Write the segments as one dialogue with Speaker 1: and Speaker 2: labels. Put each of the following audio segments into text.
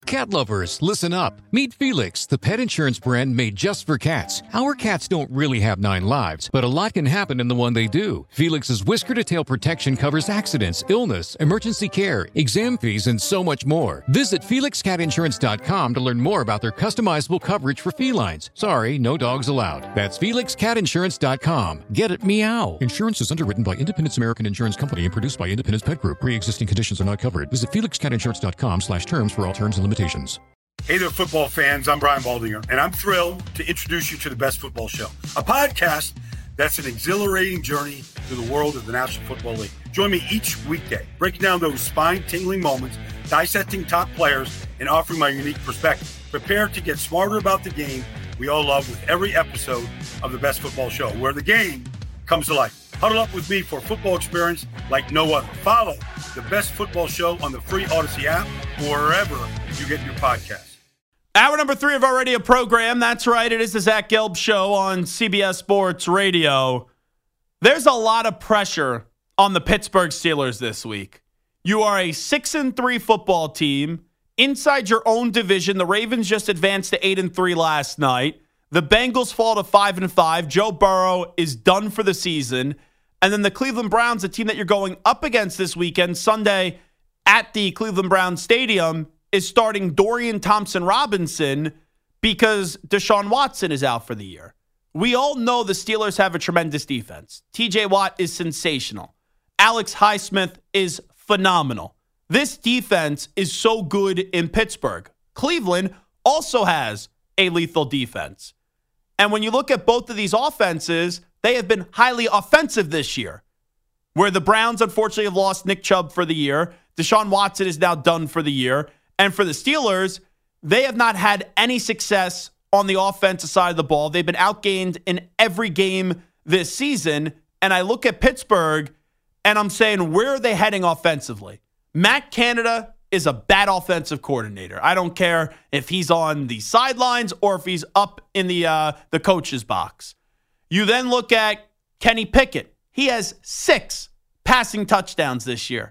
Speaker 1: Cat lovers, listen up. Meet Felix, the pet insurance brand made just for cats. Our cats don't really have 9 lives, but a lot can happen in the one they do. Felix's whisker-to-tail protection covers accidents, illness, emergency care, exam fees, and so much more. Visit FelixCatInsurance.com to learn more about their customizable coverage for felines. Sorry, no dogs allowed. That's FelixCatInsurance.com. Get it, meow. Insurance is underwritten by Independence American Insurance Company and produced by Independence Pet Group. Pre-existing conditions are not covered. Visit FelixCatInsurance.com/terms for all terms and limitations.
Speaker 2: Hey there, football fans. I'm Brian Baldinger, and I'm thrilled to introduce you to the Best Football Show, a podcast that's an exhilarating journey through the world of the National Football League. Join me each weekday, breaking down those spine-tingling moments, dissecting top players, and offering my unique perspective. Prepare to get smarter about the game we all love with every episode of the Best Football Show, where the game comes to life. Huddle up with me for a football experience like no other. Follow the Best Football Show on the free Odyssey app or wherever you get your podcasts.
Speaker 3: Hour number 3 of our radio program. That's right. It is the Zach Gelb Show on CBS Sports Radio. There's a lot of pressure on the Pittsburgh Steelers this week. You are a 6-3 football team inside your own division. The Ravens just advanced to 8-3 last night. The Bengals fall to 5-5. Joe Burrow is done for the season. And then the Cleveland Browns, a team that you're going up against this weekend, Sunday at the Cleveland Browns Stadium, is starting Dorian Thompson-Robinson because Deshaun Watson is out for the year. We all know the Steelers have a tremendous defense. TJ Watt is sensational. Alex Highsmith is phenomenal. This defense is so good in Pittsburgh. Cleveland also has a lethal defense. And when you look at both of these offenses, they have been highly offensive this year, where the Browns unfortunately have lost Nick Chubb for the year. Deshaun Watson is now done for the year. And for the Steelers, they have not had any success on the offensive side of the ball. They've been outgained in every game this season. And I look at Pittsburgh and I'm saying, where are they heading offensively? Matt Canada is a bad offensive coordinator. I don't care if he's on the sidelines or if he's up in the coach's box. You then look at Kenny Pickett. He has 6 passing touchdowns this year.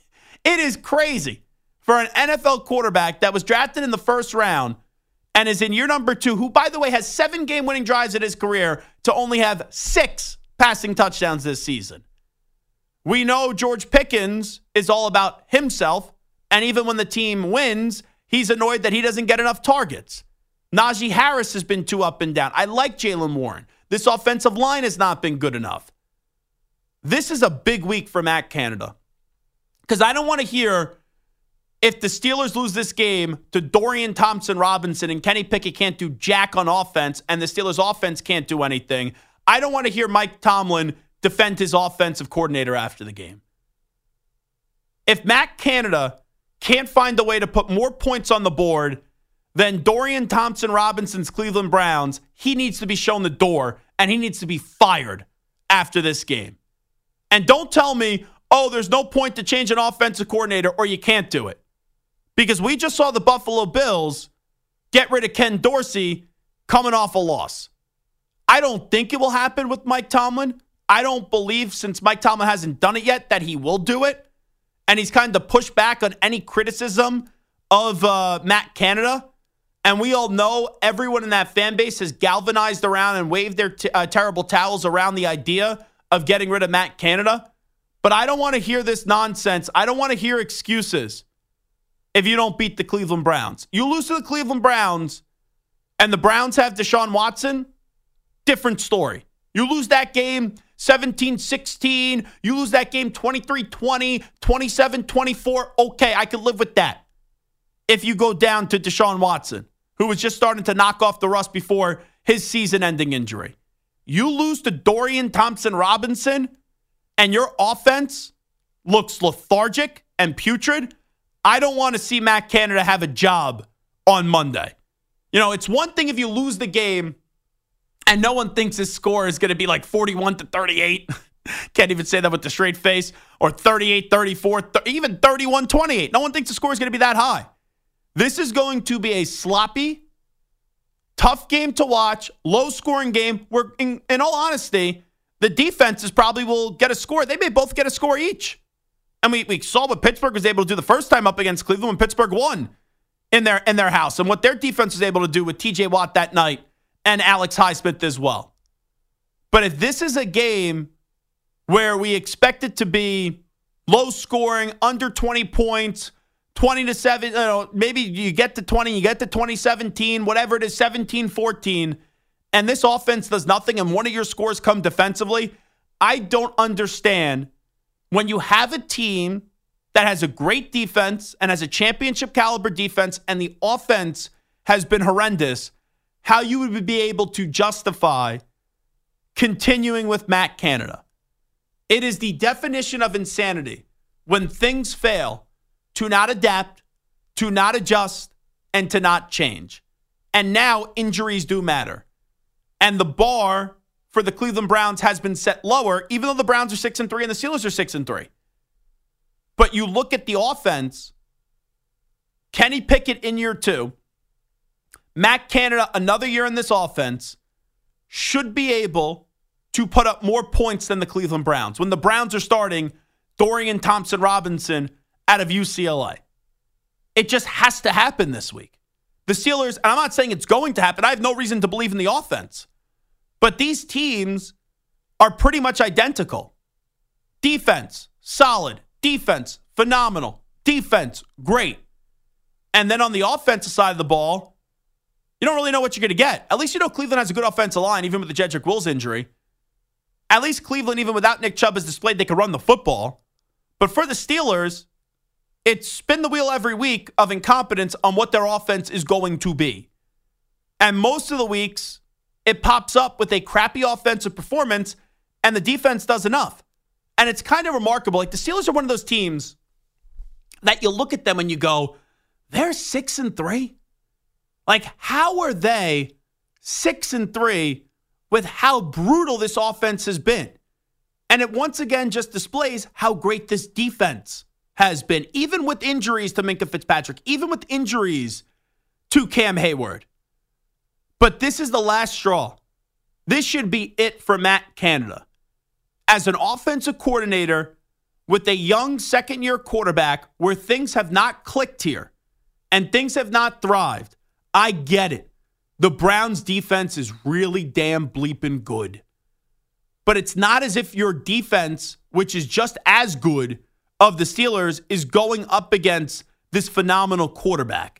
Speaker 3: It is crazy for an NFL quarterback that was drafted in the first round and is in year number 2, who, by the way, has 7 game-winning drives in his career, to only have 6 passing touchdowns this season. We know George Pickens is all about himself, and even when the team wins, he's annoyed that he doesn't get enough targets. Najee Harris has been too up and down. I like Jaylen Warren. This offensive line has not been good enough. This is a big week for Matt Canada, because I don't want to hear if the Steelers lose this game to Dorian Thompson-Robinson and Kenny Pickett can't do jack on offense and the Steelers offense can't do anything. I don't want to hear Mike Tomlin defend his offensive coordinator after the game. If Matt Canada can't find a way to put more points on the board than Dorian Thompson-Robinson's Cleveland Browns, he needs to be shown the door and he needs to be fired after this game. And don't tell me, oh, there's no point to change an offensive coordinator or you can't do it. Because we just saw the Buffalo Bills get rid of Ken Dorsey coming off a loss. I don't think it will happen with Mike Tomlin. I don't believe, since Mike Tomlin hasn't done it yet, that he will do it. And he's kind of pushed back on any criticism of Matt Canada. And we all know everyone in that fan base has galvanized around and waved their terrible towels around the idea of getting rid of Matt Canada. But I don't want to hear this nonsense. I don't want to hear excuses if you don't beat the Cleveland Browns. You lose to the Cleveland Browns and the Browns have Deshaun Watson, different story. You lose that game 17-16. You lose that game 23-20, 27-24. Okay, I could live with that. If you go down to Deshaun Watson, who was just starting to knock off the rust before his season-ending injury. You lose to Dorian Thompson-Robinson, and your offense looks lethargic and putrid. I don't want to see Matt Canada have a job on Monday. You know, it's one thing if you lose the game and no one thinks his score is going to be like 41-38. Can't even say that with a straight face. Or 38-34, even 31-28. No one thinks the score is going to be that high. This is going to be a sloppy, tough game to watch, low-scoring game where, in all honesty, the defenses probably will get a score. They may both get a score each. And we saw what Pittsburgh was able to do the first time up against Cleveland when Pittsburgh won. in their house, and what their defense was able to do with TJ Watt that night and Alex Highsmith as well. But if this is a game where we expect it to be low scoring, under 20 points, 20-7, maybe you get to 20, you get to 2017, whatever it is, 17-14, and this offense does nothing and one of your scores come defensively, I don't understand when you have a team that has a great defense and has a championship caliber defense and the offense has been horrendous, how you would be able to justify continuing with Matt Canada. It is the definition of insanity when things fail to not adapt, to not adjust, and to not change. And now injuries do matter. And the bar for the Cleveland Browns has been set lower, even though the Browns are 6-3 and the Steelers are 6-3. But you look at the offense, Kenny Pickett in year 2, Matt Canada another year in this offense, should be able to put up more points than the Cleveland Browns when the Browns are starting Dorian Thompson-Robinson out of UCLA. It just has to happen this week. The Steelers, and I'm not saying it's going to happen, I have no reason to believe in the offense, but these teams are pretty much identical. Defense, solid. Defense, phenomenal. Defense, great. And then on the offensive side of the ball, you don't really know what you're going to get. At least you know Cleveland has a good offensive line, even with the Jedrick Wills injury. At least Cleveland, even without Nick Chubb, has displayed they can run the football. But for the Steelers, it's spin the wheel every week of incompetence on what their offense is going to be. And most of the weeks, it pops up with a crappy offensive performance, and the defense does enough. And it's kind of remarkable. Like, the Steelers are one of those teams that you look at them and you go, they're 6-3? Like, how are they 6-3 with how brutal this offense has been? And it once again just displays how great this defense has been, even with injuries to Minkah Fitzpatrick, even with injuries to Cam Hayward. But this is the last straw. This should be it for Matt Canada. As an offensive coordinator with a young second-year quarterback where things have not clicked here and things have not thrived, I get it. The Browns' defense is really damn bleeping good. But it's not as if your defense, which is just as good of the Steelers, is going up against this phenomenal quarterback.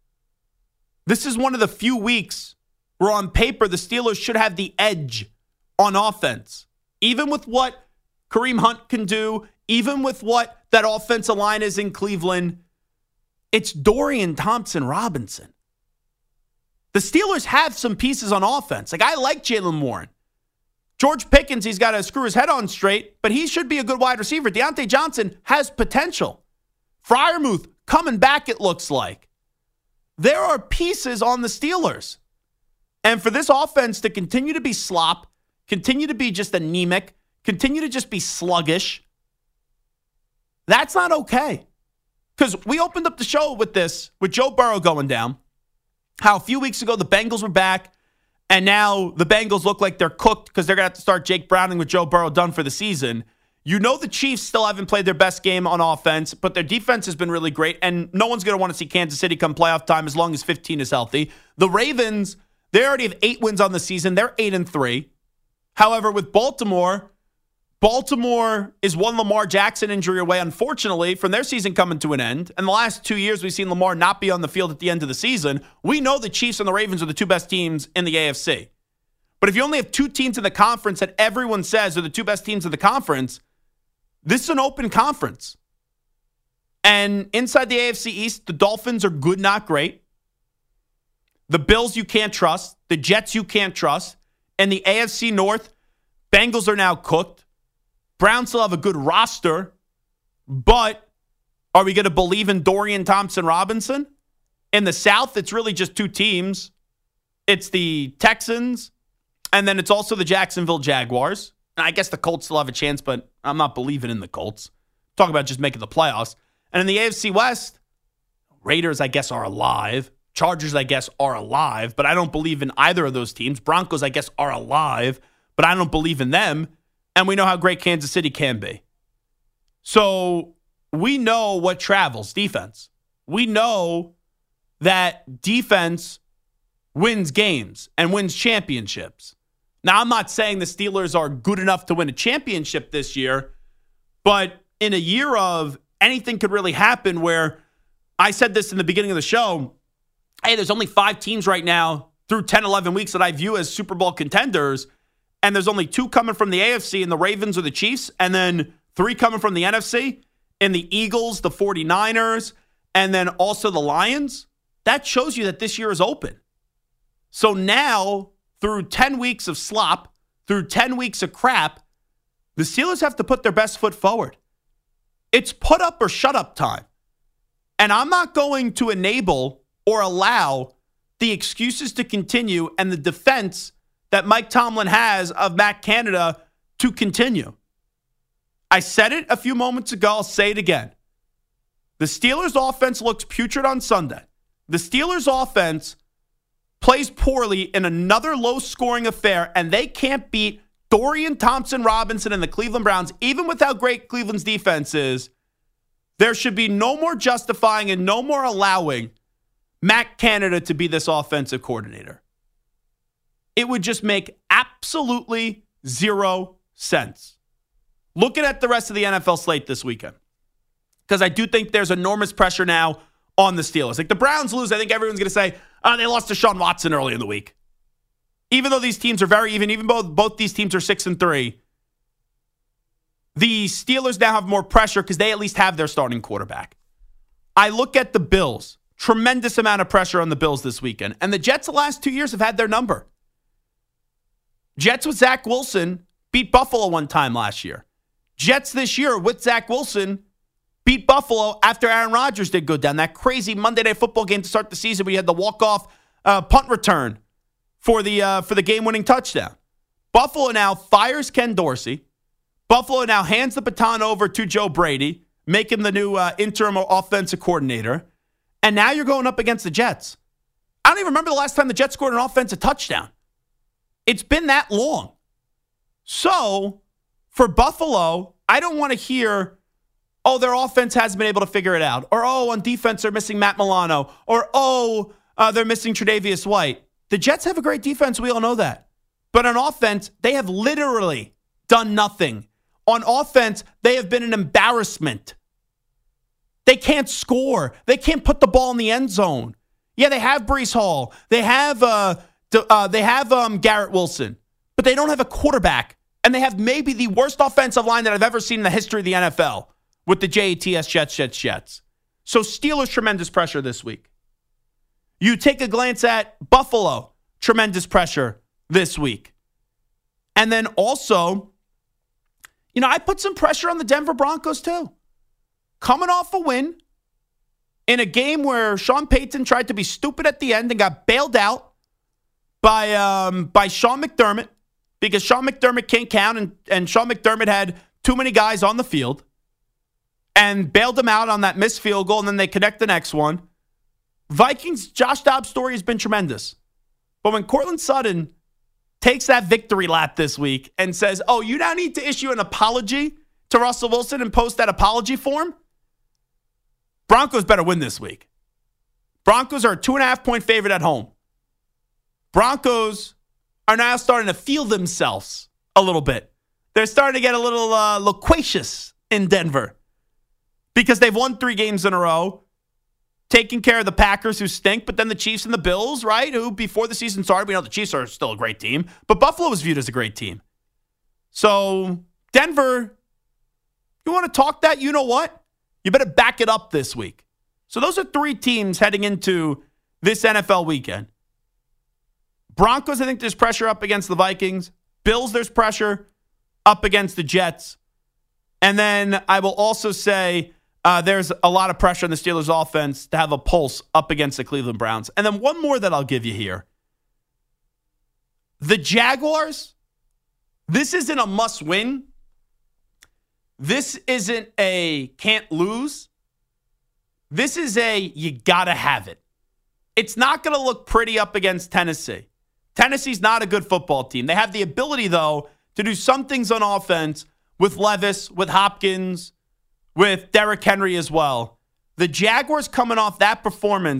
Speaker 3: This is one of the few weeks where on paper the Steelers should have the edge on offense. Even with what Kareem Hunt can do, even with what that offensive line is in Cleveland, it's Dorian Thompson-Robinson. The Steelers have some pieces on offense. Like, I like Jaylen Warren. George Pickens, he's got to screw his head on straight, but he should be a good wide receiver. Deontay Johnson has potential. Freiermuth coming back, it looks like. There are pieces on the Steelers. And for this offense to continue to be slop, continue to be just anemic, continue to just be sluggish, that's not okay. Because we opened up the show with this, with Joe Burrow going down, how a few weeks ago the Bengals were back, and now the Bengals look like they're cooked because they're going to have to start Jake Browning with Joe Burrow done for the season. You know the Chiefs still haven't played their best game on offense, but their defense has been really great, and no one's going to want to see Kansas City come playoff time as long as 15 is healthy. The Ravens, they already have 8 wins on the season. They're 8-3. However, with Baltimore is one Lamar Jackson injury away, unfortunately, from their season coming to an end. And the last 2 years, we've seen Lamar not be on the field at the end of the season. We know the Chiefs and the Ravens are the 2 best teams in the AFC. But if you only have 2 teams in the conference that everyone says are the 2 best teams in the conference, this is an open conference. And inside the AFC East, the Dolphins are good, not great. The Bills you can't trust. The Jets you can't trust. And the AFC North, Bengals are now cooked. Browns still have a good roster, but are we going to believe in Dorian Thompson-Robinson? In the South, it's really just 2 teams. It's the Texans, and then it's also the Jacksonville Jaguars. And I guess the Colts still have a chance, but I'm not believing in the Colts. Talk about just making the playoffs. And in the AFC West, Raiders, I guess, are alive. Chargers, I guess, are alive, but I don't believe in either of those teams. Broncos, I guess, are alive, but I don't believe in them. And we know how great Kansas City can be. So we know what travels, defense. We know that defense wins games and wins championships. Now, I'm not saying the Steelers are good enough to win a championship this year, but in a year of anything could really happen, where I said this in the beginning of the show, hey, there's only 5 teams right now through 10, 11 weeks that I view as Super Bowl contenders, and there's only 2 coming from the AFC and the Ravens or the Chiefs, and then 3 coming from the NFC and the Eagles, the 49ers, and then also the Lions. That shows you that this year is open. So now, through 10 weeks of slop, through 10 weeks of crap, the Steelers have to put their best foot forward. It's put up or shut up time. And I'm not going to enable or allow the excuses to continue and the defense that Mike Tomlin has of Matt Canada to continue. I said it a few moments ago. I'll say it again. The Steelers' offense looks putrid on Sunday. The Steelers' offense plays poorly in another low-scoring affair, and they can't beat Dorian Thompson-Robinson and the Cleveland Browns, even with how great Cleveland's defense is. There should be no more justifying and no more allowing Matt Canada to be this offensive coordinator. It would just make absolutely zero sense. Looking at the rest of the NFL slate this weekend, because I do think there's enormous pressure now on the Steelers. Like, the Browns lose, I think everyone's going to say, oh, they lost to Deshaun Watson early in the week. Even though these teams are very even though both these teams are 6-3, the Steelers now have more pressure because they at least have their starting quarterback. I look at the Bills. Tremendous amount of pressure on the Bills this weekend. And the Jets the last 2 years have had their number. Jets with Zach Wilson beat Buffalo one time last year. Jets this year with Zach Wilson beat Buffalo after Aaron Rodgers did go down. That crazy Monday Night Football game to start the season where you had the walk-off punt return for the game-winning touchdown. Buffalo now fires Ken Dorsey. Buffalo now hands the baton over to Joe Brady, make him the new interim offensive coordinator. And now you're going up against the Jets. I don't even remember the last time the Jets scored an offensive touchdown. It's been that long. So, for Buffalo, I don't want to hear, oh, their offense hasn't been able to figure it out. Or, oh, on defense, they're missing Matt Milano. Or, oh, they're missing Tre'Davious White. The Jets have a great defense. We all know that. But on offense, they have literally done nothing. On offense, they have been an embarrassment. They can't score. They can't put the ball in the end zone. Yeah, they have Breece Hall. They have Garrett Wilson. But they don't have a quarterback. And they have maybe the worst offensive line that I've ever seen in the history of the NFL with the Jets. So Steelers, tremendous pressure this week. You take a glance at Buffalo, tremendous pressure this week. And then also, I put some pressure on the Denver Broncos too. Coming off a win in a game where Sean Payton tried to be stupid at the end and got bailed out by Sean McDermott because Sean McDermott can't count and Sean McDermott had too many guys on the field and bailed him out on that missed field goal, and then they connect the next one. Vikings, Josh Dobbs' story has been tremendous. But when Courtland Sutton takes that victory lap this week and says, oh, you now need to issue an apology to Russell Wilson and post that apology form, Broncos better win this week. Broncos are a 2.5-point favorite at home. Broncos are now starting to feel themselves a little bit. They're starting to get a little loquacious in Denver because they've won 3 games in a row, taking care of the Packers who stink, but then the Chiefs and the Bills, right, who before the season started, we know the Chiefs are still a great team, but Buffalo was viewed as a great team. So Denver, you want to talk that? You know what? You better back it up this week. So those are 3 teams heading into this NFL weekend. Broncos, I think there's pressure up against the Vikings. Bills, there's pressure up against the Jets. And then I will also say there's a lot of pressure on the Steelers offense to have a pulse up against the Cleveland Browns. And then one more that I'll give you here. The Jaguars, this isn't a must-win. This isn't a can't lose. This is a you gotta have it. It's not going to look pretty up against Tennessee. Tennessee's not a good football team. They have the ability, though, to do some things on offense with Levis, with Hopkins, with Derrick Henry as well. The Jaguars coming off that performance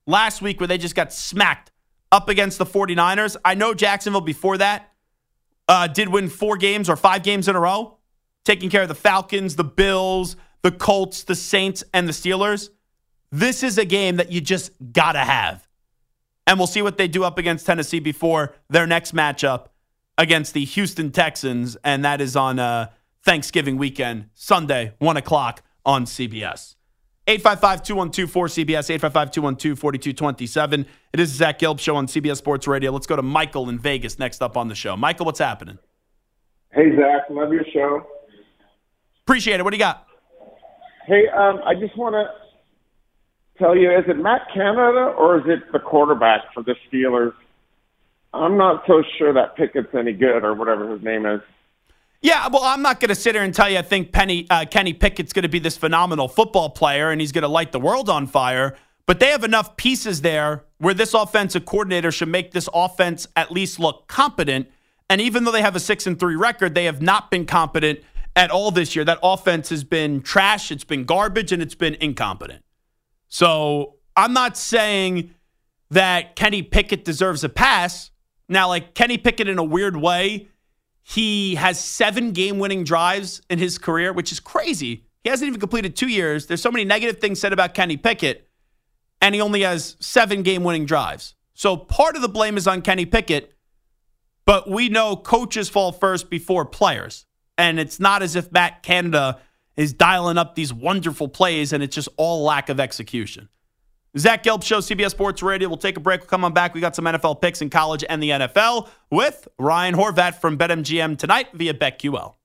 Speaker 3: last week where they just got smacked up against the 49ers. I know Jacksonville before that did win 4 games or 5 games in a row, taking care of the Falcons, the Bills, the Colts, the Saints, and the Steelers. This is a game that you just got to have. And we'll see what they do up against Tennessee before their next matchup against the Houston Texans, and that is on Thanksgiving weekend, Sunday, 1 o'clock on CBS. 855-212-4CBS, 855-212-4227. It is the Zach Gelb Show on CBS Sports Radio. Let's go to Michael in Vegas next up on the show. Michael, what's happening?
Speaker 4: Hey, Zach. Love your show.
Speaker 3: Appreciate it. What do you got?
Speaker 4: Hey, I just want to tell you, is it Matt Canada or is it the quarterback for the Steelers? I'm not so sure that Pickett's any good or whatever his name is.
Speaker 3: Yeah, well, I'm not going to sit here and tell you I think Kenny Pickett's going to be this phenomenal football player and he's going to light the world on fire, but they have enough pieces there where this offensive coordinator should make this offense at least look competent. And even though they have a 6-3 record, they have not been competent at all this year. That offense has been trash, it's been garbage, and it's been incompetent. So I'm not saying that Kenny Pickett deserves a pass. Now, like Kenny Pickett in a weird way, he has 7 game-winning drives in his career, which is crazy. He hasn't even completed 2 years. There's so many negative things said about Kenny Pickett, and he only has 7 game-winning drives. So part of the blame is on Kenny Pickett, but we know coaches fall first before players. And it's not as if Matt Canada is dialing up these wonderful plays, and it's just all lack of execution. Zach Gelb Show, CBS Sports Radio. We'll take a break. We'll come on back. We got some NFL picks in college and the NFL with Ryan Horvat from BetMGM tonight via BetQL.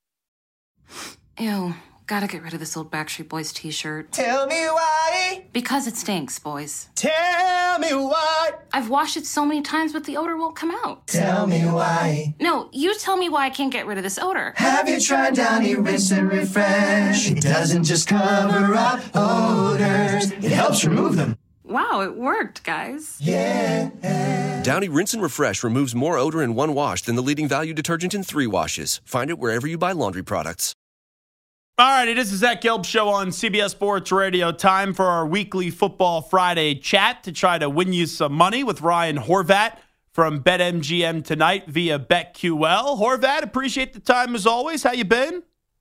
Speaker 5: Ew, gotta get rid of this old Backstreet Boys t-shirt.
Speaker 6: Tell me why.
Speaker 5: Because it stinks, boys.
Speaker 6: Tell me why.
Speaker 5: I've washed it so many times, but the odor won't come out.
Speaker 6: Tell me why.
Speaker 5: No, you tell me why I can't get rid of this odor.
Speaker 6: Have you tried Downy Rinse and Refresh? It doesn't just cover up odors, it helps remove them.
Speaker 5: Wow, it worked, guys.
Speaker 6: Yeah.
Speaker 7: Downy Rinse and Refresh removes more odor in 1 wash than the leading value detergent in 3 washes. Find it wherever you buy laundry products.
Speaker 3: All right, it is the Zach Gelb Show on CBS Sports Radio. Time for our weekly Football Friday chat to try to win you some money with Ryan Horvat from BetMGM tonight via BetQL. Horvat, appreciate the time as always. How you been?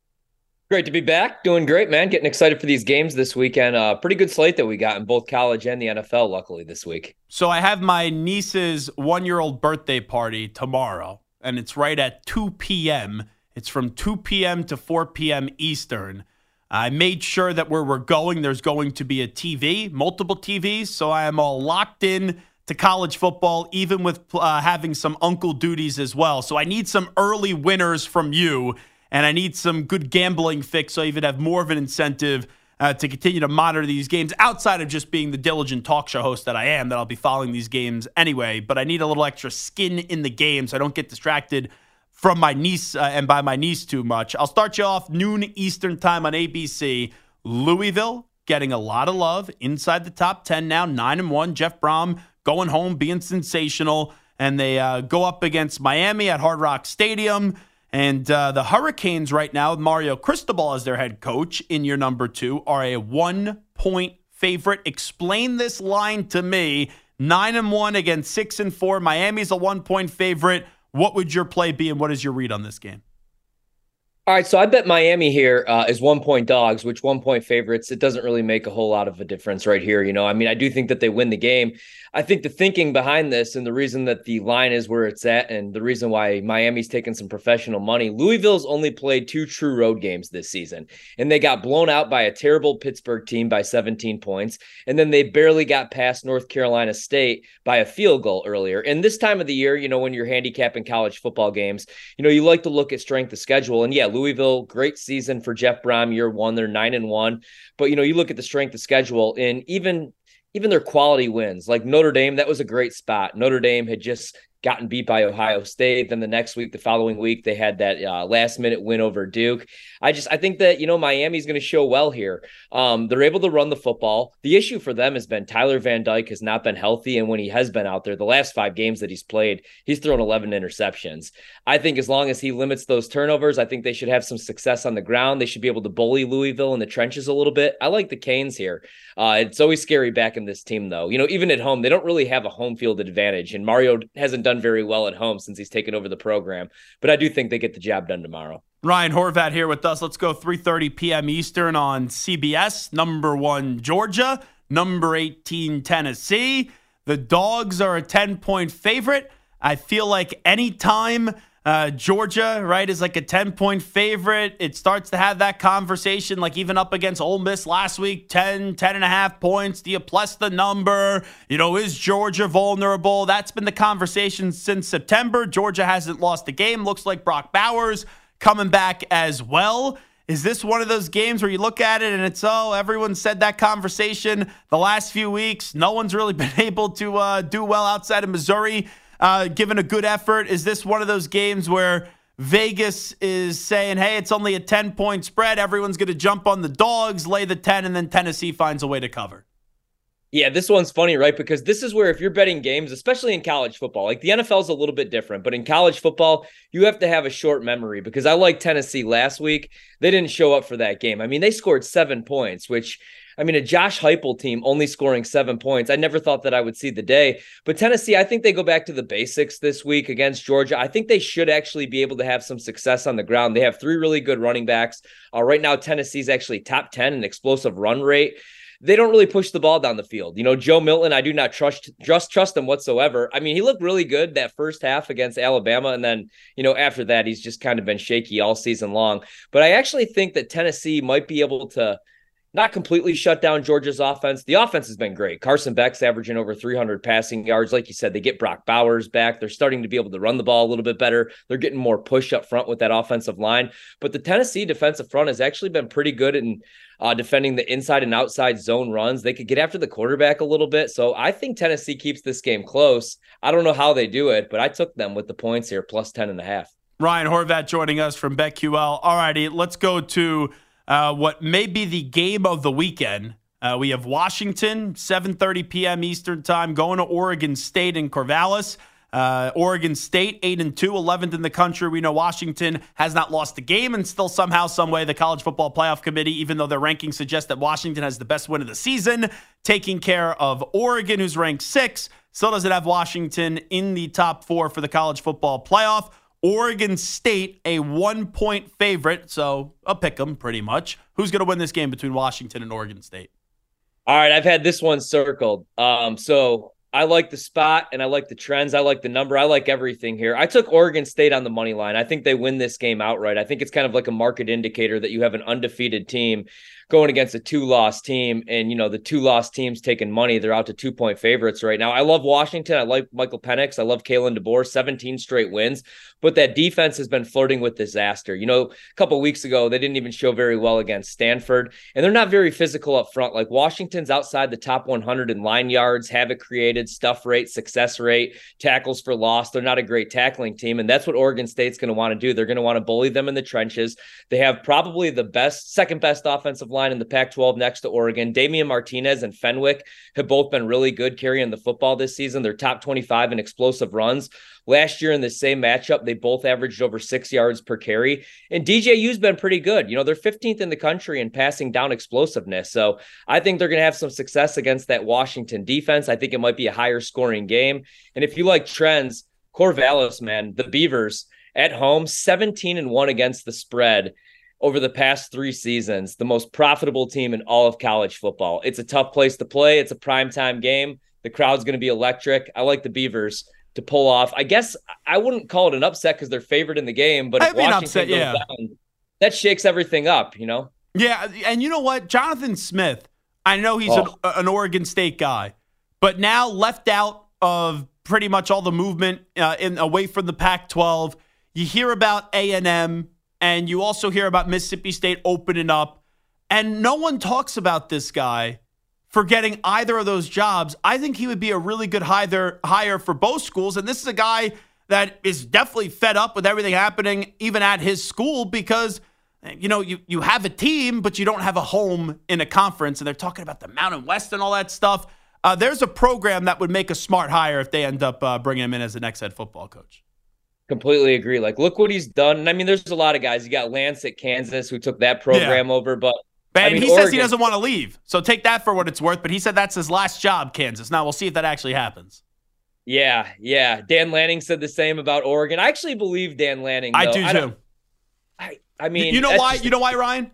Speaker 8: Great to be back. Doing great, man. Getting excited for these games this weekend. Pretty good slate that we got in both college and the NFL, luckily, this week.
Speaker 3: So I have my niece's 1-year-old birthday party tomorrow, and it's right at 2 p.m., It's from 2 p.m. to 4 p.m. Eastern. I made sure that where we're going, there's going to be a TV, multiple TVs, so I am all locked in to college football, even with having some uncle duties as well. So I need some early winners from you, and I need some good gambling fix so I even have more of an incentive to continue to monitor these games outside of just being the diligent talk show host that I am, that I'll be following these games anyway. But I need a little extra skin in the game so I don't get distracted from my niece and by my niece too much. I'll start you off noon Eastern time on ABC. Louisville getting a lot of love inside the top 10 now, 9-1. Jeff Brom going home, being sensational. And they go up against Miami at Hard Rock Stadium. And the Hurricanes right now, with Mario Cristobal as their head coach in year number 2, are a 1-point favorite. Explain this line to me. 9-1 against 6-4. Miami's a 1-point favorite. What would your play be, and what is your read on this game?
Speaker 8: All right, so I bet Miami here is 1-point dogs, which 1-point favorites. It doesn't really make a whole lot of a difference right here. You know, I mean, I do think that they win the game. I think the thinking behind this and the reason that the line is where it's at and the reason why Miami's taking some professional money, Louisville's only played 2 true road games this season, and they got blown out by a terrible Pittsburgh team by 17 points, and then they barely got past North Carolina State by a field goal earlier. And this time of the year, you know, when you're handicapping college football games, you know, you like to look at strength of schedule. And yeah, Louisville, great season for Jeff Brom, year 1, they're 9-1. But, you know, you look at the strength of schedule and even their quality wins, like Notre Dame, that was a great spot. Notre Dame had just gotten beat by Ohio State. Then the following week, they had that last-minute win over Duke. I think that, Miami's going to show well here. They're able to run the football. The issue for them has been Tyler Van Dyke has not been healthy, and when he has been out there, the last 5 games that he's played, he's thrown 11 interceptions. I think as long as he limits those turnovers, I think they should have some success on the ground. They should be able to bully Louisville in the trenches a little bit. I like the Canes here. It's always scary backing this team, though. Even at home, they don't really have a home field advantage, and Mario hasn't done very well at home since he's taken over the program. But I do think they get the job done tomorrow.
Speaker 3: Ryan Horvat here with us. Let's go 3:30 p.m. Eastern on CBS. Number 1, Georgia. Number 18, Tennessee. The Dogs are a 10-point favorite. I feel like anytime Georgia, right, is like a 10-point favorite, it starts to have that conversation, like even up against Ole Miss last week, 10.5 points. Do you plus the number? Is Georgia vulnerable? That's been the conversation since September. Georgia hasn't lost a game. Looks like Brock Bowers coming back as well. Is this one of those games where you look at it and it's, everyone said that conversation the last few weeks. No one's really been able to do well outside of Missouri, given a good effort. Is this one of those games where Vegas is saying, hey, it's only a 10-point spread. Everyone's going to jump on the Dogs, lay the 10, and then Tennessee finds a way to cover?
Speaker 8: Yeah, this one's funny, right? Because this is where if you're betting games, especially in college football, like the NFL is a little bit different, but in college football, you have to have a short memory because I like Tennessee last week. They didn't show up for that game. I mean, they scored 7 points, which, a Josh Heupel team only scoring 7 points. I never thought that I would see the day. But Tennessee, I think they go back to the basics this week against Georgia. I think they should actually be able to have some success on the ground. They have 3 really good running backs. Right now, Tennessee's actually top 10 in explosive run rate. They don't really push the ball down the field. Joe Milton, I do not trust him whatsoever. He looked really good that first half against Alabama. And then, after that, he's just kind of been shaky all season long. But I actually think that Tennessee might be able to not completely shut down Georgia's offense. The offense has been great. Carson Beck's averaging over 300 passing yards. Like you said, they get Brock Bowers back. They're starting to be able to run the ball a little bit better. They're getting more push up front with that offensive line. But the Tennessee defensive front has actually been pretty good in defending the inside and outside zone runs. They could get after the quarterback a little bit. So I think Tennessee keeps this game close. I don't know how they do it, but I took them with the points here, plus 10.5.
Speaker 3: Ryan Horvat joining us from BetQL. All righty, let's go to what may be the game of the weekend. We have Washington, 7:30 p.m. Eastern time, going to Oregon State in Corvallis. Oregon State, 8-2, 11th in the country. We know Washington has not lost a game, and still somehow, some way, the College Football Playoff Committee, even though their rankings suggest that Washington has the best win of the season, taking care of Oregon, who's ranked 6, still doesn't have Washington in the top 4 for the College Football Playoff. Oregon State, a 1-point favorite, so a pick 'em pretty much. Who's going to win this game between Washington and Oregon State?
Speaker 8: All right, I've had this one circled. So I like the spot, and I like the trends. I like the number. I like everything here. I took Oregon State on the money line. I think they win this game outright. I think it's kind of like a market indicator that you have an undefeated team going against a 2-loss team, and the 2-loss teams taking money. They're out to 2-point favorites right now. I love Washington. I like Michael Penix. I love Kalen DeBoer, 17 straight wins, but that defense has been flirting with disaster. A couple of weeks ago, they didn't even show very well against Stanford, and they're not very physical up front. Like Washington's outside the top 100 in line yards, havoc created, stuff rate, success rate, tackles for loss. They're not a great tackling team, and that's what Oregon State's going to want to do. They're going to want to bully them in the trenches. They have probably the second best offensive line in the Pac-12 next to Oregon. Damian Martinez and Fenwick have both been really good carrying the football this season. They're top 25 in explosive runs. Last year in the same matchup, they both averaged over 6 yards per carry. And DJU's been pretty good. They're 15th in the country in passing down explosiveness. So I think they're going to have some success against that Washington defense. I think it might be a higher scoring game. And if you like trends, Corvallis, man, the Beavers at home, 17-1 against the spread over the past 3 seasons, the most profitable team in all of college football. It's a tough place to play. It's a primetime game. The crowd's going to be electric. I like the Beavers to pull off. I guess I wouldn't call it an upset because they're favored in the game, but if Washington goes down, that shakes everything up,
Speaker 3: Yeah, and you know what? Jonathan Smith, I know he's an Oregon State guy, but now left out of pretty much all the movement away from the Pac-12. You hear about A&M, and you also hear about Mississippi State opening up, and no one talks about this guy for getting either of those jobs. I think he would be a really good hire for both schools. And this is a guy that is definitely fed up with everything happening, even at his school, because, you have a team, but you don't have a home in a conference. And they're talking about the Mountain West and all that stuff. There's a program that would make a smart hire if they end up bringing him in as the next head football coach.
Speaker 8: Completely agree. Like, look what he's done. And I mean, there's a lot of guys. You got Lance at Kansas who took that program over, but
Speaker 3: he says he doesn't want to leave. So take that for what it's worth. But he said that's his last job, Kansas. Now we'll see if that actually happens.
Speaker 8: Yeah. Dan Lanning said the same about Oregon. I actually believe Dan Lanning, though.
Speaker 3: I do too.
Speaker 8: I mean,
Speaker 3: you know why? You know why, Ryan?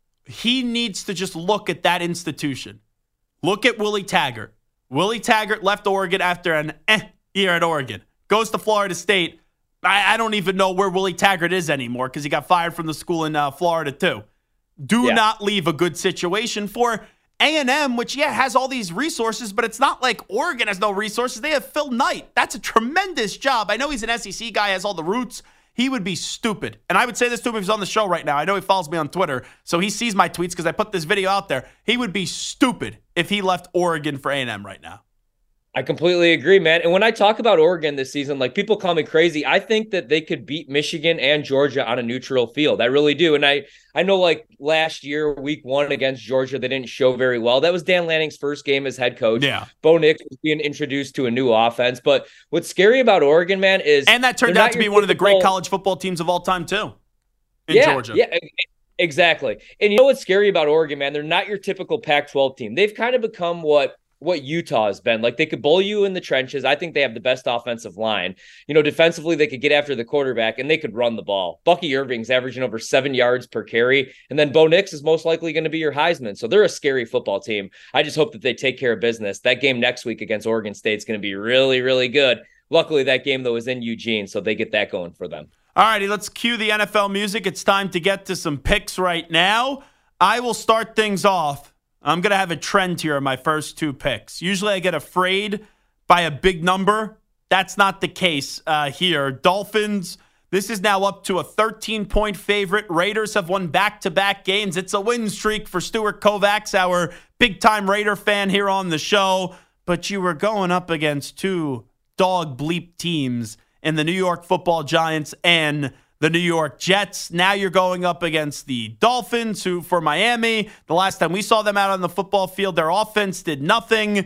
Speaker 3: He needs to just look at that institution. Look at Willie Taggart. Willie Taggart left Oregon after an year at Oregon. Goes to Florida State. I don't even know where Willie Taggart is anymore because he got fired from the school in Florida too. Do not leave a good situation for A&M, which, has all these resources, but it's not like Oregon has no resources. They have Phil Knight. That's a tremendous job. I know he's an SEC guy, has all the roots. He would be stupid. And I would say this to him if he's on the show right now. I know he follows me on Twitter, so he sees my tweets because I put this video out there. He would be stupid if he left Oregon for A&M right now.
Speaker 8: I completely agree, man. And when I talk about Oregon this season, like, people call me crazy. I think that they could beat Michigan and Georgia on a neutral field. I really do. And I know, like, last year, week 1 against Georgia, they didn't show very well. That was Dan Lanning's first game as head coach.
Speaker 3: Yeah.
Speaker 8: Bo Nix was being introduced to a new offense. But what's scary about Oregon, man, is...
Speaker 3: And that turned out to be one of the great college football teams of all time, too, in Georgia.
Speaker 8: Yeah, exactly. And you know what's scary about Oregon, man? They're not your typical Pac-12 team. They've kind of become what Utah has been. Like, they could bully you in the trenches. I think they have the best offensive line. Defensively, they could get after the quarterback and they could run the ball. Bucky Irving's averaging over 7 yards per carry. And then Bo Nix is most likely going to be your Heisman. So they're a scary football team. I just hope that they take care of business. That game next week against Oregon State is going to be really, really good. Luckily, that game, though, is in Eugene, so they get that going for them.
Speaker 3: All righty, let's cue the NFL music. It's time to get to some picks right now. I will start things off. I'm going to have a trend here in my first 2 picks. Usually I get afraid by a big number. That's not the case here. Dolphins, this is now up to a 13-point favorite. Raiders have won back-to-back games. It's a win streak for Stuart Kovacs, our big-time Raider fan here on the show. But you were going up against 2 dog bleep teams in the New York Football Giants and the New York Jets. Now you're going up against the Dolphins, who, for Miami, the last time we saw them out on the football field, their offense did nothing.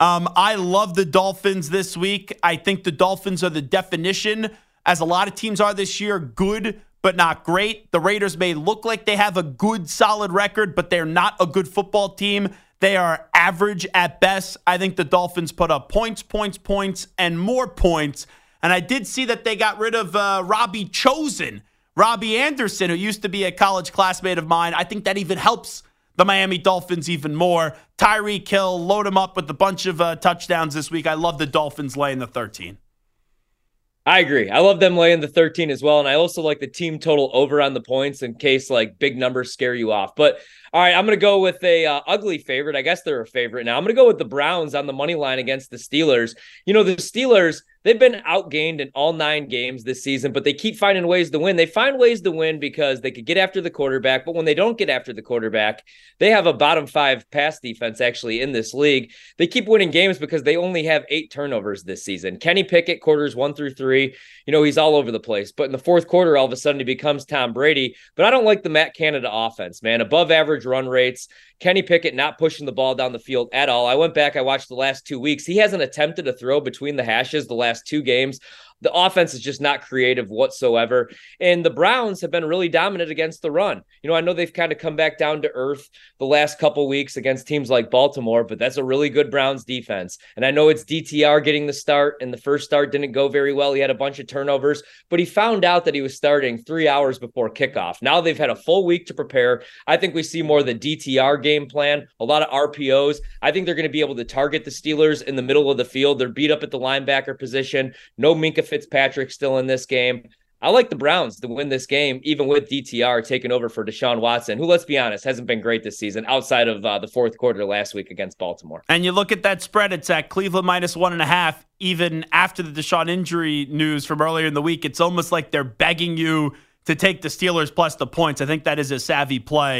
Speaker 3: I love the Dolphins this week. I think the Dolphins are the definition, as a lot of teams are this year, good but not great. The Raiders may look like they have a good, solid record, but they're not a good football team. They are average at best. I think the Dolphins put up points, and more points. And I did see that they got rid of Robbie Anderson, who used to be a college classmate of mine. I think that even helps the Miami Dolphins even more. Tyreek Hill, load him up with a bunch of touchdowns this week. I love the Dolphins laying the 13.
Speaker 8: I agree. I love them laying the 13 as well. And I also like the team total over on the points in case, like, big numbers scare you off. But all right, I'm going to go with a ugly favorite. I guess they're a favorite now. I'm going to go with the Browns on the money line against the Steelers. The Steelers, they've been outgained in all 9 games this season, but they keep finding ways to win. They find ways to win because they could get after the quarterback, but when they don't get after the quarterback, they have a bottom 5 pass defense actually in this league. They keep winning games because they only have 8 turnovers this season. Kenny Pickett, quarters 1 through 3, he's all over the place. But in the fourth quarter, all of a sudden he becomes Tom Brady. But I don't like the Matt Canada offense, man. Above average run rates. Kenny Pickett not pushing the ball down the field at all. I went back, I watched the last 2 weeks. He hasn't attempted a throw between the hashes the last 2 games. The offense is just not creative whatsoever. And the Browns have been really dominant against the run. I know they've kind of come back down to earth the last couple weeks against teams like Baltimore, but that's a really good Browns defense. And I know it's DTR getting the start, and the first start didn't go very well. He had a bunch of turnovers, but he found out that he was starting 3 hours before kickoff. Now they've had a full week to prepare. I think we see more of the DTR game plan, a lot of RPOs. I think they're going to be able to target the Steelers in the middle of the field. They're beat up at the linebacker position. No Minkah Fitzpatrick still in this game. I like the Browns to win this game, even with DTR taking over for Deshaun Watson, who, let's be honest, hasn't been great this season outside of the fourth quarter last week against Baltimore.
Speaker 3: And you look at that spread, it's at Cleveland -1.5. Even after the Deshaun injury news from earlier in the week, it's almost like they're begging you to take the Steelers plus the points. I think that is a savvy play.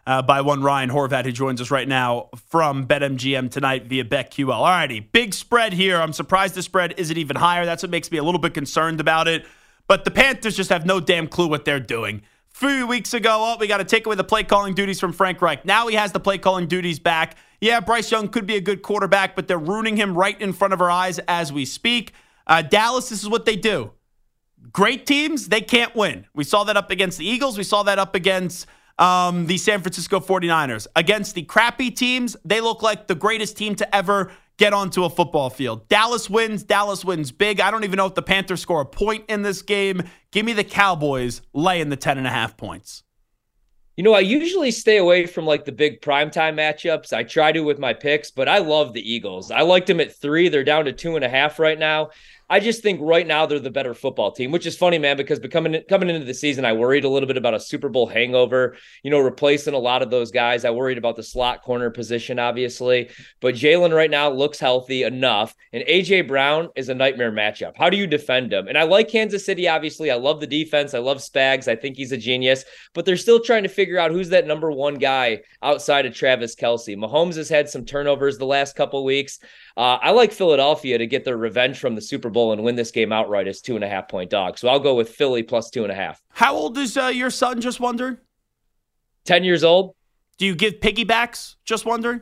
Speaker 3: by one Ryan Horvat, who joins us right now from BetMGM tonight via BetQL. All righty, big spread here. I'm surprised the spread isn't even higher. That's what makes me a little bit concerned about it. But the Panthers just have no damn clue what they're doing. A few weeks ago, we got to take away the play calling duties from Frank Reich. Now he has the play calling duties back. Yeah, Bryce Young could be a good quarterback, but they're ruining him right in front of our eyes as we speak. Dallas, this is what they do. Great teams, they can't win. We saw that up against the Eagles. We saw that up against the San Francisco 49ers. Against the crappy teams, they look like the greatest team to ever get onto a football field. Dallas wins big. I don't even know if the Panthers score a point in this game. Give me the Cowboys laying the 10.5 points.
Speaker 8: You know, I usually stay away from like the big primetime matchups. I try to with my picks, but I love the Eagles. I liked them at 3. They're down to 2.5 right now. I just think right now they're the better football team, which is funny, man, because coming into the season, I worried a little bit about a Super Bowl hangover, replacing a lot of those guys. I worried about the slot corner position, obviously, but Jalen right now looks healthy enough, and A.J. Brown is a nightmare matchup. How do you defend him? And I like Kansas City, obviously. I love the defense. I love Spags. I think he's a genius, but they're still trying to figure out who's that number one guy outside of Travis Kelce. Mahomes has had some turnovers the last couple of weeks. I like Philadelphia to get their revenge from the Super Bowl and win this game outright as 2.5 point dog. So I'll go with Philly plus 2.5.
Speaker 3: How old is your son, just wondering?
Speaker 8: 10 years old.
Speaker 3: Do you give piggybacks, just wondering?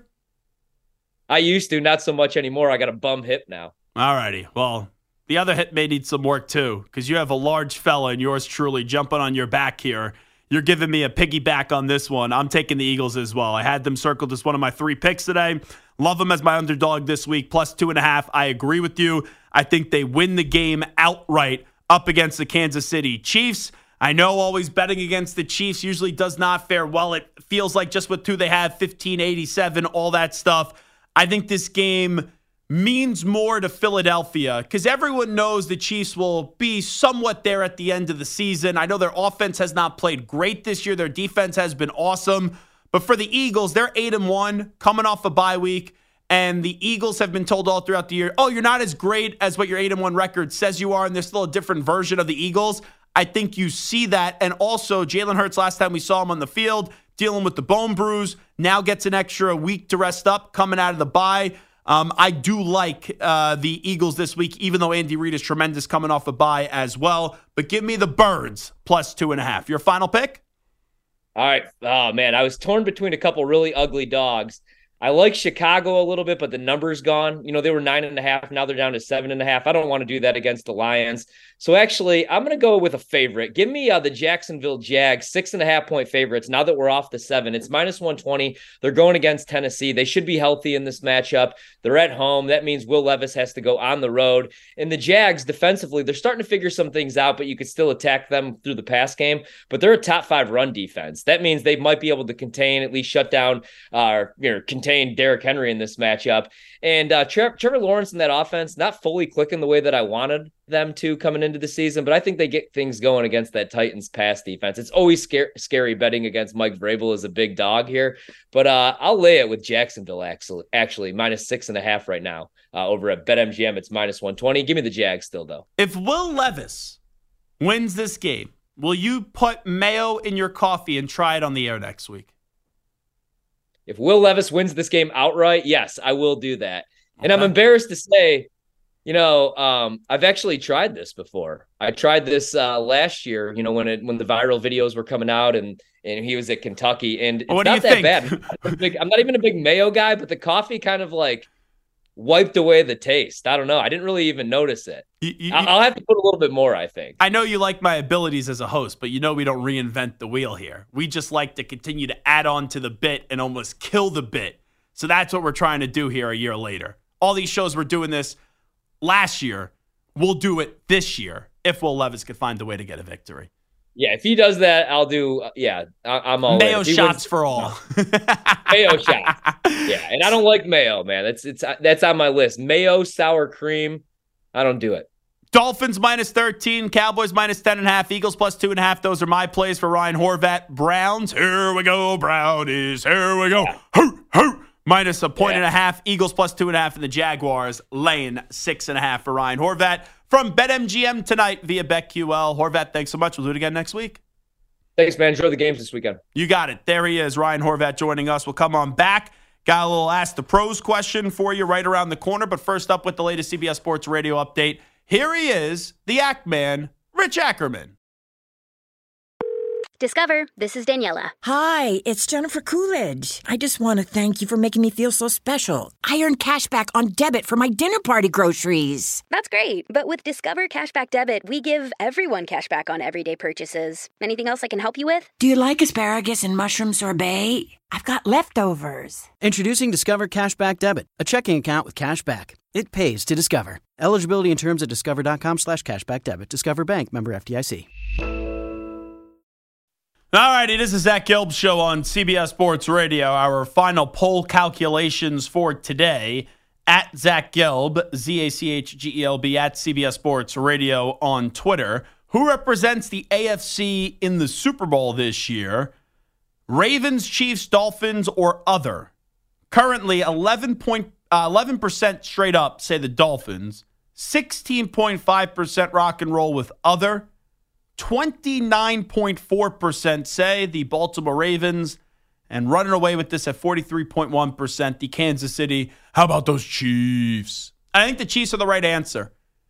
Speaker 8: I used to, not so much anymore. I got a bum hip now.
Speaker 3: All righty. Well, the other hip may need some work too, because you have a large fella and yours truly jumping on your back here. You're giving me a piggyback on this one. I'm taking the Eagles as well. I had them circled as one of my 3 picks today. Love them as my underdog this week, plus 2.5. I agree with you. I think they win the game outright up against the Kansas City Chiefs. I know always betting against the Chiefs usually does not fare well. It feels like just with 2 they have, 15-87, all that stuff. I think this game means more to Philadelphia because everyone knows the Chiefs will be somewhat there at the end of the season. I know their offense has not played great this year. Their defense has been awesome. But for the Eagles, they're 8-1 coming off a bye week. And the Eagles have been told all throughout the year, oh, you're not as great as what your 8-1 record says you are. And there's still a different version of the Eagles. I think you see that. And also, Jalen Hurts, last time we saw him on the field, dealing with the bone bruise, now gets an extra week to rest up coming out of the bye. I do like the Eagles this week, even though Andy Reid is tremendous coming off a bye as well. But give me the Birds plus 2.5. Your final pick?
Speaker 8: All right. Oh, man, I was torn between a couple really ugly dogs. I like Chicago a little bit, but the number's gone. They were 9.5. Now they're down to 7.5. I don't want to do that against the Lions. So actually, I'm going to go with a favorite. Give me the Jacksonville Jags, 6.5 point favorites. Now that we're off the 7, it's minus 120. They're going against Tennessee. They should be healthy in this matchup. They're at home. That means Will Levis has to go on the road. And the Jags, defensively, they're starting to figure some things out, but you could still attack them through the pass game. But they're a top 5 run defense. That means they might be able to contain, at least shut down, contain Derrick Henry in this matchup. And Trevor Lawrence in that offense, not fully clicking the way that I wanted them to coming into the season, but I think they get things going against that Titans pass defense. It's always scary betting against Mike Vrabel as a big dog here, but I'll lay it with Jacksonville actually minus 6.5 right now over at BetMGM. It's minus 120. Give me the Jags still though.
Speaker 3: If Will Levis wins this game, will you put mayo in your coffee and try it on the air next week?
Speaker 8: If Will Levis wins this game outright, yes, I will do that. And
Speaker 3: Okay.
Speaker 8: I'm embarrassed to say, I've actually tried this before. I tried this last year, when the viral videos were coming out and he was at Kentucky. And it's
Speaker 3: What do
Speaker 8: not
Speaker 3: you
Speaker 8: that
Speaker 3: think?
Speaker 8: bad. I'm not even a big mayo guy, but the coffee kind of like wiped away the taste. I don't know. I didn't really even notice it. I'll have to put a little bit more, I think.
Speaker 3: I know you like my abilities as a host, but we don't reinvent the wheel here. We just like to continue to add on to the bit and almost kill the bit. So that's what we're trying to do here a year later. All these shows were doing this last year. We'll do it this year if Will Levis could find a way to get a victory.
Speaker 8: Yeah, if he does that, I'll do. I'm all
Speaker 3: Mayo
Speaker 8: in. If he
Speaker 3: shots
Speaker 8: wins-
Speaker 3: for all.
Speaker 8: Mayo shots. Yeah, and I don't like mayo, man. That's on my list. Mayo, sour cream. I don't do it.
Speaker 3: Dolphins minus 13, Cowboys minus 10.5, Eagles plus 2.5. Those are my plays for Ryan Horvat. Browns, here we go, Brownies, here we go. Minus 1.5, Eagles plus 2.5, and the Jaguars laying 6.5 for Ryan Horvat. From BetMGM tonight via BetQL. Horvat, thanks so much. We'll do it again next week.
Speaker 8: Thanks, man. Enjoy the games this weekend.
Speaker 3: You got it. There he is, Ryan Horvat joining us. We'll come on back. Got a little Ask the Pros question for you right around the corner. But first up with the latest CBS Sports Radio update, here he is, the Act Man, Rich Ackerman.
Speaker 9: Discover, this is Daniela.
Speaker 10: Hi, it's Jennifer Coolidge. I just want to thank you for making me feel so special. I earned cash back on debit for my dinner party groceries.
Speaker 9: That's great. But with Discover Cashback Debit, we give everyone cash back on everyday purchases. Anything else I can help you with?
Speaker 10: Do you like asparagus and mushroom sorbet? I've got leftovers.
Speaker 11: Introducing Discover Cashback Debit, a checking account with cash back. It pays to Discover. Eligibility and terms at discover.com/cashback debit. Discover Bank, member FDIC.
Speaker 3: All right, it is the Zach Gelb Show on CBS Sports Radio. Our final poll calculations for today at Zach Gelb, ZACHGELB, at CBS Sports Radio on Twitter. Who represents the AFC in the Super Bowl this year? Ravens, Chiefs, Dolphins, or other? Currently, 11% straight up say the Dolphins, 16.5% rock and roll with other, 29.4% say the Baltimore Ravens, and running away with this at 43.1%, the Kansas City. How about those Chiefs? I think the Chiefs are the right answer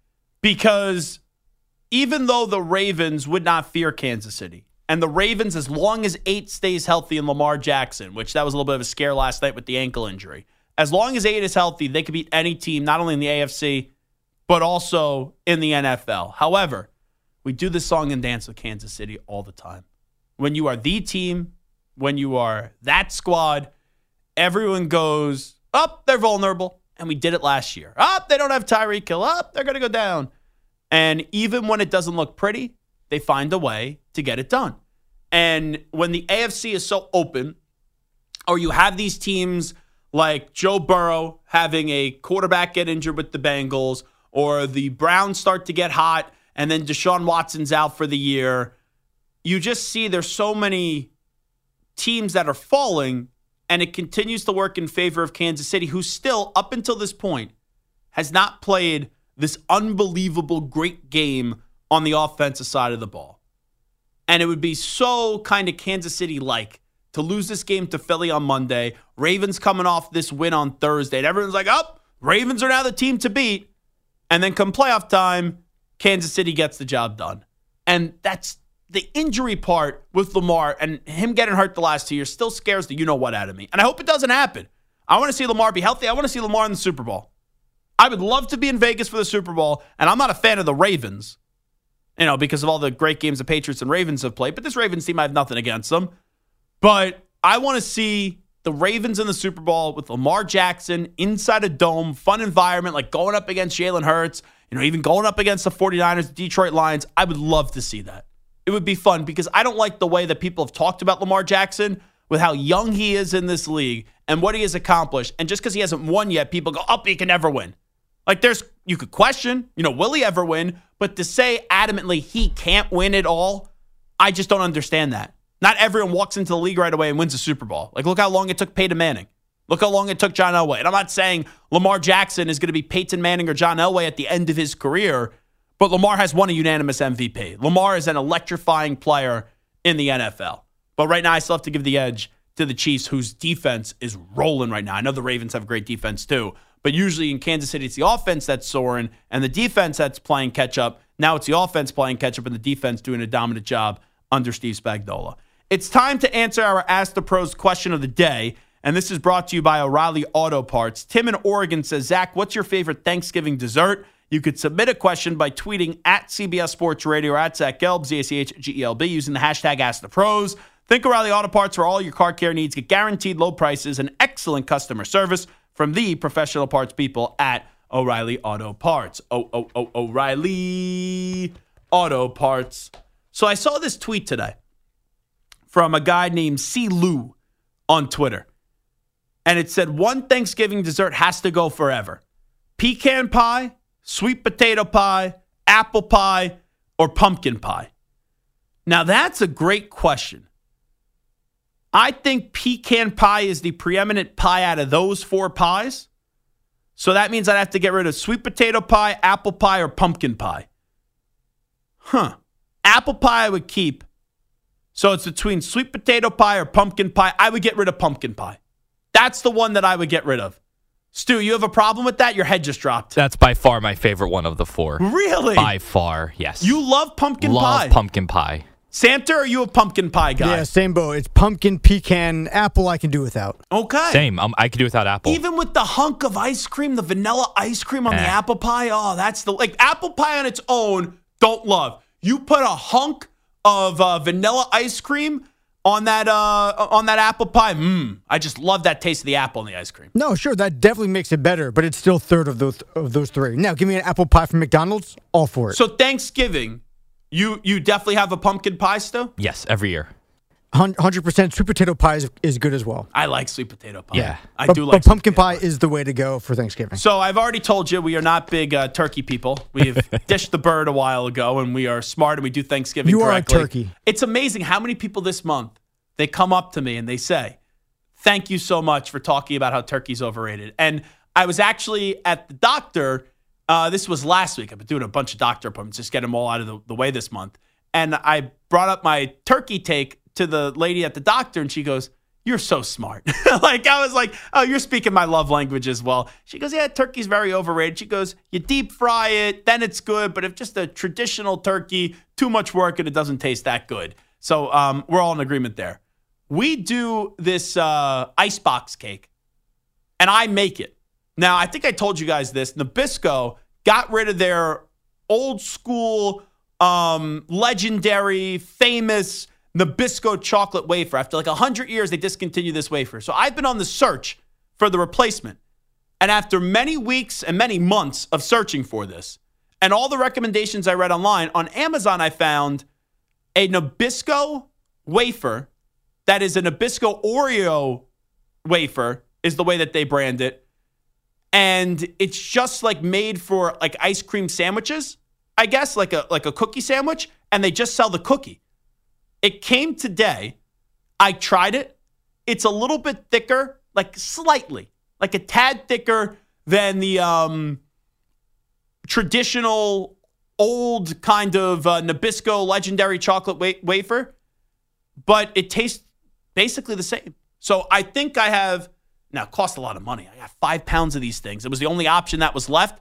Speaker 3: because even though the Ravens would not fear Kansas City, and the Ravens, as long as 8 stays healthy in Lamar Jackson, which that was a little bit of a scare last night with the ankle injury, as long as 8 is healthy, they could beat any team, not only in the AFC, but also in the NFL. However, we do this song and dance with Kansas City all the time. When you are the team, when you are that squad, everyone goes, oh, they're vulnerable. And we did it last year. Oh, they don't have Tyreek Hill. Oh, they're going to go down. And even when it doesn't look pretty, they find a way to get it done. And when the AFC is so open, or you have these teams like Joe Burrow having a quarterback get injured with the Bengals, or the Browns start to get hot, and then Deshaun Watson's out for the year, you just see there's so many teams that are falling, and it continues to work in favor of Kansas City, who still, up until this point, has not played this unbelievable great game on the offensive side of the ball. And it would be so kind of Kansas City-like to lose this game to Philly on Monday, Ravens coming off this win on Thursday, and everyone's like, oh, Ravens are now the team to beat. And then come playoff time, Kansas City gets the job done. And that's the injury part with Lamar, and him getting hurt the last 2 years still scares the you-know-what out of me. And I hope it doesn't happen. I want to see Lamar be healthy. I want to see Lamar in the Super Bowl. I would love to be in Vegas for the Super Bowl, and I'm not a fan of the Ravens, because of all the great games the Patriots and Ravens have played. But this Ravens team, I have nothing against them. But I want to see the Ravens in the Super Bowl with Lamar Jackson inside a dome, fun environment, like going up against Jalen Hurts, even going up against the 49ers, the Detroit Lions. I would love to see that. It would be fun because I don't like the way that people have talked about Lamar Jackson with how young he is in this league and what he has accomplished. And just because he hasn't won yet, people go, oh, he can never win. Like you could question, will he ever win? But to say adamantly he can't win it all, I just don't understand that. Not everyone walks into the league right away and wins a Super Bowl. Like, look how long it took Peyton Manning. Look how long it took John Elway. And I'm not saying Lamar Jackson is going to be Peyton Manning or John Elway at the end of his career, but Lamar has won a unanimous MVP. Lamar is an electrifying player in the NFL. But right now, I still have to give the edge to the Chiefs, whose defense is rolling right now. I know the Ravens have a great defense too, but usually in Kansas City, it's the offense that's soaring and the defense that's playing catch-up. Now it's the offense playing catch-up and the defense doing a dominant job under Steve Spagnuolo. It's time to answer our Ask the Pros question of the day, and this is brought to you by O'Reilly Auto Parts. Tim in Oregon says, Zach, what's your favorite Thanksgiving dessert? You could submit a question by tweeting at CBS Sports Radio or at Zach Gelb, ZACHGELB, using the hashtag #AskThePros. Think O'Reilly Auto Parts for all your car care needs. Get guaranteed low prices and excellent customer service from the professional parts people at O'Reilly Auto Parts. O'Reilly Auto Parts. So I saw this tweet today from a guy named C. Lou on Twitter. And it said, one Thanksgiving dessert has to go forever. Pecan pie, sweet potato pie, apple pie, or pumpkin pie. Now, that's a great question. I think pecan pie is the preeminent pie out of those 4 pies. So that means I'd have to get rid of sweet potato pie, apple pie, or pumpkin pie. Apple pie I would keep So it's between sweet potato pie or pumpkin pie. I would get rid of pumpkin pie. That's the one that I would get rid of. Stu, you have a problem with that? Your head just dropped.
Speaker 12: That's by far my favorite one of the 4.
Speaker 3: Really?
Speaker 12: By far, yes.
Speaker 3: You love pumpkin pie?
Speaker 12: Love pumpkin pie.
Speaker 3: Santa, are you a pumpkin pie guy?
Speaker 13: Yeah, same boat. It's pumpkin, pecan, apple I can do without.
Speaker 3: Okay.
Speaker 12: Same. I could do without apple.
Speaker 3: Even with the hunk of ice cream, the vanilla ice cream on the apple pie, that's apple pie on its own, don't love. You put a hunk of vanilla ice cream on that apple pie, I just love that taste of the apple in the ice cream.
Speaker 13: No, sure, that definitely makes it better, but it's still third of those 3. Now, give me an apple pie from McDonald's, all for it.
Speaker 3: So Thanksgiving, you definitely have a pumpkin pie still?
Speaker 12: Yes, every year.
Speaker 13: 100% sweet potato pie is good as well.
Speaker 3: I like sweet potato pie.
Speaker 12: Yeah.
Speaker 3: I do like
Speaker 13: but pumpkin pie is the way to go for Thanksgiving.
Speaker 3: So I've already told you we are not big turkey people. We've dished the bird a while ago, and we are smart and we do Thanksgiving correctly.
Speaker 13: You are a turkey.
Speaker 3: It's amazing how many people this month, they come up to me and they say, thank you so much for talking about how turkey's overrated. And I was actually at the doctor. This was last week. I've been doing a bunch of doctor appointments, just get them all out of the way this month. And I brought up my turkey take to the lady at the doctor, and she goes, you're so smart. I was like, oh, you're speaking my love language as well. She goes, yeah, turkey's very overrated. She goes, you deep fry it, then it's good. But if just a traditional turkey, too much work and it doesn't taste that good. So we're all in agreement there. We do this icebox cake, and I make it. Now, I think I told you guys this. Nabisco got rid of their old school, legendary, famous Nabisco chocolate wafer. After 100 years, they discontinued this wafer. So I've been on the search for the replacement. And after many weeks and many months of searching for this, and all the recommendations I read online, on Amazon I found a Nabisco wafer that is a Nabisco Oreo wafer, is the way that they brand it. And it's just made for ice cream sandwiches, I guess, like a cookie sandwich, and they just sell the cookie. It came today. I tried it. It's a little bit thicker, slightly, a tad thicker than the traditional old kind of Nabisco legendary chocolate wafer, but it tastes basically the same. So I think I have, now it cost a lot of money. I got 5 pounds of these things. It was the only option that was left.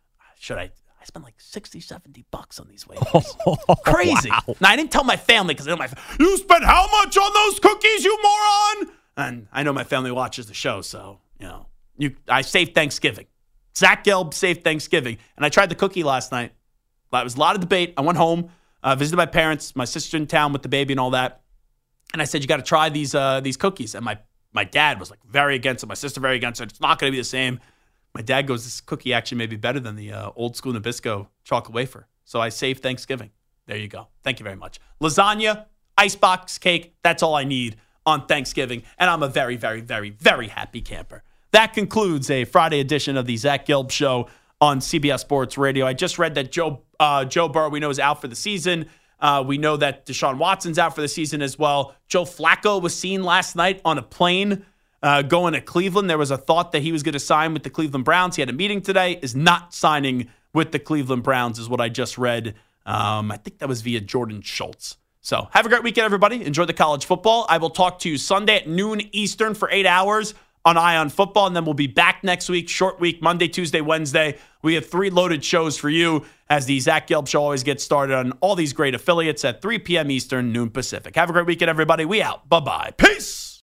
Speaker 3: I spent $60-$70 on these wafers. Crazy. Wow. Now, I didn't tell my family because I know you spent how much on those cookies, you moron? And I know my family watches the show, so, I saved Thanksgiving. Zach Gelb saved Thanksgiving. And I tried the cookie last night. It was a lot of debate. I went home, visited my parents, my sister in town with the baby and all that. And I said, you got to try these cookies. And my dad was very against it. My sister very against it. It's not going to be the same. My dad goes, this cookie actually may be better than the old school Nabisco chocolate wafer. So I saved Thanksgiving. There you go. Thank you very much. Lasagna, icebox cake, that's all I need on Thanksgiving. And I'm a very, very, very, very happy camper. That concludes a Friday edition of the Zach Gelb Show on CBS Sports Radio. I just read that Joe Burrow, we know, is out for the season. We know that Deshaun Watson's out for the season as well. Joe Flacco was seen last night on a plane going to Cleveland. There was a thought that he was going to sign with the Cleveland Browns. He had a meeting today, is not signing with the Cleveland Browns is what I just read. I think that was via Jordan Schultz. So have a great weekend, everybody. Enjoy the college football. I will talk to you Sunday at noon Eastern for 8 hours on Ion Football, and then we'll be back next week, short week, Monday, Tuesday, Wednesday. We have 3 loaded shows for you as the Zach Gelb Show always gets started on all these great affiliates at 3 p.m. Eastern, noon Pacific. Have a great weekend, everybody. We out. Bye-bye. Peace.